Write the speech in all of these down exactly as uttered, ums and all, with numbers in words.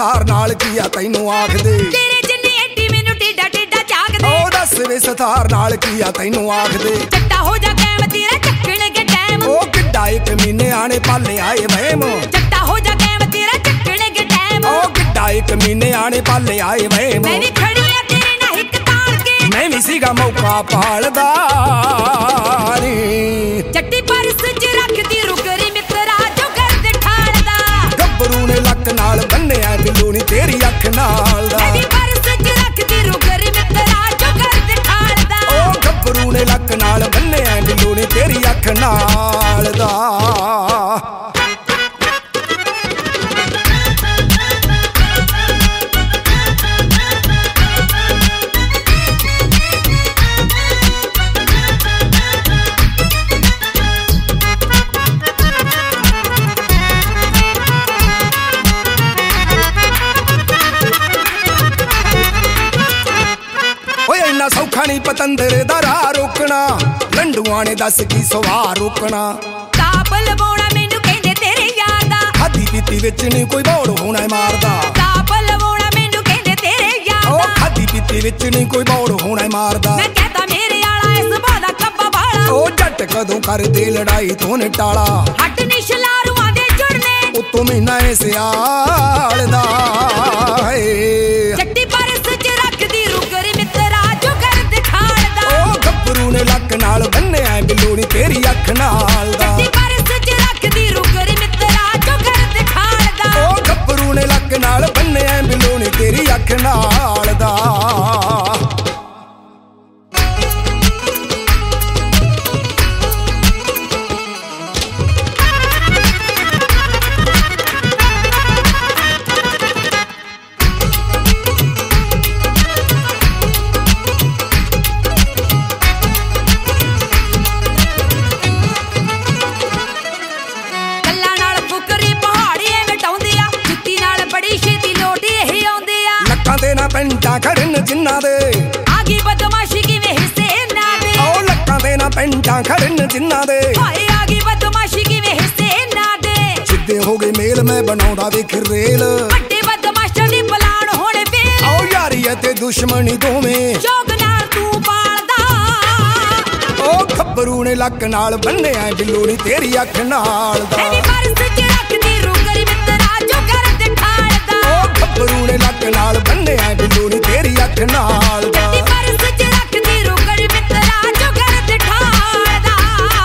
ਸਥਾਰ ਨਾਲ ਕੀਆ ਤੈਨੂੰ ਆਖਦੇ ਤੇਰੇ ਜਿੰਨੀ ਐਡੀ ਮੈਨੂੰ ਟੇਡਾ ਟੇਡਾ ਝਾਕਦੇ ਉਹ ਦੱਸ ਵੇ ਸਥਾਰ ਨਾਲ ਕੀਆ ਤੈਨੂੰ ਆਖਦੇ ਚੱਟਾ ਹੋ ਜਾ ਕੈਮ ਤੇਰਾ ਚੱਕਣਗੇ ਟਾਈਮ ਉਹ ਕਿੱਡਾ ਇੱਕ ਮਹੀਨੇ ਆਣੇ ਪਾਲੇ ਆਏ ਵਹਿਮ ਚੱਟਾ ਹੋ ਜਾ ਕੈਮ ਤੇਰਾ ਚੱਕਣਗੇ ਟਾਈਮ ਉਹ ਕਿੱਡਾ ਇੱਕ ਮਹੀਨੇ ਆਣੇ ਪਾਲੇ ਆਏ ਵਹਿਮ ਮੈਂ ਵੀ ਖੜੀ ਆ ਤੇਰੇ ਨਾਲ ਇੱਕ ਤਾਲ ਕੇ ਮੈਂ ਵੀ ਸੀਗਾ ਮੌਕਾ ਪਾਲਦਾ ਨੀ ਚੱਟੀ ਪਰਸ ਚ ਰੱਖਦੀ ਰੁਕਰੀ ਮਿੱਤਰਾ ਜੋ ਕਰਦੇ ਠਾਲਦਾ ਗੱਭਰੂ ਨੇ ਲੱਕ ਨਾਲ ਬੰਨਿਆ ਬਿੱਲੂ ਨੀ ਤੇਰੀ ਅੱਖ ਨਾਲ ਦਾ ਮੈਂ ਵੀ ਪਰਸ ਚ ਰੱਖਦੀ ਰੁਕਰੀ ਮਿੱਤਰਾ ਜੋ ਕਰਦੇ ਠਾਲਦਾ ਉਹ ਗੱਭਰੂ ਨੇ ਲੱਕ ਨਾਲ ਬੰਨਿਆ ਬਿੱਲੂ ਨੀ ਤੇਰੀ ਅੱਖ ਨਾਲ ਦਾ ਇੰਨਾ ਸੌਖਾ ਨਹੀਂ ਪਤੰਦਰ ਦਾ ਰਾਹ ਰੋਕਣਾ ਲੰਡੂਆਂ ਨੇ ਦੱਸ ਕੀ ਸਵਾਰ ਰੋਕਣਾ ਤਾਪ ਲਵਾਉਣਾ ਮੈਨੂੰ ਕਹਿੰਦੇ ਤੇਰੇ ਯਾਰ ਦਾ ਖਾਦੀ ਪੀਤੀ ਵਿੱਚ ਨਹੀਂ ਕੋਈ ਬੋੜ ਹੋਣਾ ਮਾਰਦਾ ਤਾਪ ਲਵਾਉਣਾ ਮੈਨੂੰ ਕਹਿੰਦੇ ਤੇਰੇ ਯਾਰ ਉਹ ਦਾ ਖਾਦੀ ਪੀਤੀ ਵਿੱਚ ਨਹੀਂ ਕੋਈ ਬੋੜ ਹੋਣਾ ਮਾਰਦਾ ਮੈਂ ਕਹਤਾ ਮੇਰੇ ਆਲਾ ਇਸ ਬਾਦਾ ਕੱਬਾ ਵਾਲਾ ਉਹ ਜੱਟ ਕਦੋਂ ਕਰਦੇ ਲੜਾਈ ਤੋਂ ਨਿਟਾਲਾ ਹੱਟ ਨਿਸ਼ਲਾਰੂਆਂ ਦੇ ਜੁੜਨੇ ਉਤੋਂ ਮਹੀਨਾ ਏ ਸਿਆਲ ਦਾ ਏ ਚੱਟੀ ਪਰਸ ਚ ਰੱਖਦੀ ਰੁਕਰੀ ਮਿੱਤਰਾ ਜੋ ਕਰਦੇ ਠਾਲਦਾ ਉਹ ਗੱਭਰੂ ਨੇ ਲੱਕ ਨਾਲ ਬੰਨਿਆ ਬਿੱਲੂ ਨੀ ਤੇਰੀ ਅੱਖ ਨਾਲ ਦਾ ਚੱਟੀ ਪਰਸ ਚ ਰੱਖਦੀ ਰੁਕਰੀ ਮਿੱਤਰਾ ਜੋ ਕਰਦੇ ਠਾਲਦਾ ਉਹ ਗੱਭਰੂ ਨੇ ਲੱਕ ਨਾਲ ਬੰਨਿਆ ਬਿੱਲੂ ਨੀ ਤੇਰੀ ਅੱਖ ਨਾਲ ਦਾ ਦੇ ਨਾ ਪੈਂਟਾਂ ਖੜਨ ਜਿੰਨਾ ਦੇ ਆਗੀ ਬਦਮਾਸ਼ੀ ਕਿਵੇਂ ਹਿੱਸੇ ਨਾ ਦੇ ਉਹ ਲੱਕਾਂ ਦੇ ਨਾ ਪੈਂਟਾਂ ਖੜਨ ਜਿੰਨਾ ਦੇ ਹਾਏ ਆਗੀ ਬਦਮਾਸ਼ੀ ਕਿਵੇਂ ਹਿੱਸੇ ਨਾ ਦੇ ਸਿੱਧੇ ਹੋ ਗਏ ਮੇਲ ਮੈਂ ਬਣਾਉਂਦਾ ਵੇਖ ਰੇਲ ਵੱਡੇ ਬਦਮਾਸ਼ਾਂ ਦੀ ਪਲਾਨ ਹੋਣੇ ਵੇ ਆਓ ਯਾਰੀ ਅਤੇ ਦੁਸ਼ਮਣੀ ਦੋਵੇਂ ਸ਼ੌਕ ਨਾਲ ਤੂੰ ਪਾਲਦਾ ਉਹ ਗੱਭਰੂ ਨੇ ਲੱਕ ਨਾਲ ਬੰਨਿਆ ਬਿੱਲੂ ਨੀ ਤੇਰੀ ਅੱਖ ਨਾਲ ਦਾ ਐਵੇਂ ਪਰਸ ਚ ਰੱਖਦੀ ਰੁਕਰੀ ਮਿੱਤਰਾ ਜੋ ਕਰਦੇ ਠਾਲਦਾ ਉਹ ਗੱਭਰੂ ਨੇ ਲੱਕ ਨਾਲ ਬੰਨਿਆ ਬਿੱਲੂ ਨੀ ਤੇਰੀ ਅੱਖ ਨਾਲ ਦਾ ਚੱਟੀ ਪਰਸ ਚ ਰੱਖਦੀ ਰੁਕਰੀ ਮਿੱਤਰਾ ਜੋ ਕਰਦੇ ਠਾਲਦਾ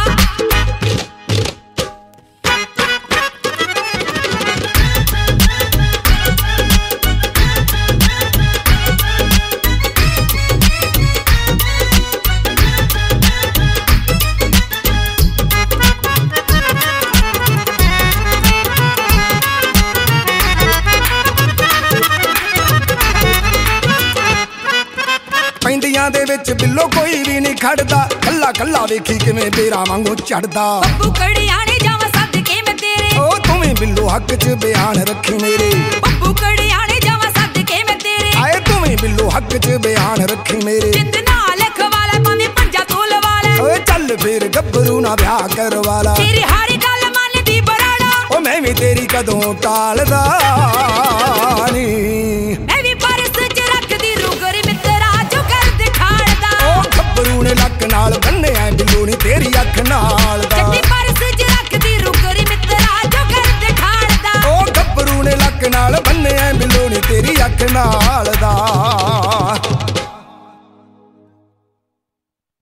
ਪੈਂਦੀਆਂ ਦੇ ਵਿੱਚ ਬਿੱਲੋ ਕੋਈ ਵੀ ਨਹੀਂ ਖੜਦਾ ਕੱਲਾ ਕੱਲਾ ਵੇਖੀ ਕਿਵੇਂ ਬੇਰਾ ਵਾਂਗੂ ਚੜਦਾ ਬੱਬੂ ਕੜਿਆਣੇ ਜਾਵਾਂ ਸੱਦ ਕੇ ਮੈਂ ਤੇਰੇ ਉਹ ਤੂੰ ਵੀ ਬਿੱਲੋ ਹੱਕ 'ਚ ਬਿਆਨ ਰੱਖੀ ਮੇਰੇ ਬੱਬੂ ਕੜਿਆਣੇ ਜਾਵਾਂ ਸੱਦ ਕੇ ਮੈਂ ਤੇਰੇ ਆਏ ਤੂੰ ਵੀ ਬਿੱਲੋ ਹੱਕ 'ਚ ਬਿਆਨ ਰੱਖੀ ਮੇਰੇ ਜਿੰਦ ਨਾਲ ਲਿਖ ਵਾਲਾ ਭਾਵੇਂ ਪੰਜਾ ਤੋਲ ਵਾਲਾ ਓਏ ਚੱਲ ਫੇਰ ਗੱਭਰੂ ਨਾ ਵਿਆਹ ਕਰਵਾਲਾ ਤੇਰੀ ਹਰ ਗੱਲ ਮੰਨਦੀ ਬਰਾੜਾ ਉਹ ਮੈਂ ਵੀ ਤੇਰੀ ਕਦੋਂ ਟਾਲਦਾ ਨੀ ਮੈਂ ਵੀ ਪਰਸ ਚ ਰੱਖਦੀ ਰੁਕਰੀ ਮਿੱਤਰਾ ਜੋ ਕਰਦੇ ਠਾਲਦਾ ਉਹ ਗੱਭਰੂ ਨੇ ਲੱਕ ਨਾਲ ਬੰਨਿਆ ਬਿੱਲੂ ਨੀ ਤੇਰੀ ਅੱਖ ਨਾਲ ਦਾ ਚੱਟੀ ਪਰਸ ਚ ਰੱਖਦੀ ਰੁਕਰੀ ਮਿੱਤਰਾ ਜੋ ਕਰਦੇ ਠਾਲਦਾ ਉਹ ਗੱਭਰੂ ਨੇ ਲੱਕ ਨਾਲ ਬੰਨਿਆ ਬਿੱਲੂ ਨੀ ਤੇਰੀ ਅੱਖ ਨਾਲ ਦਾ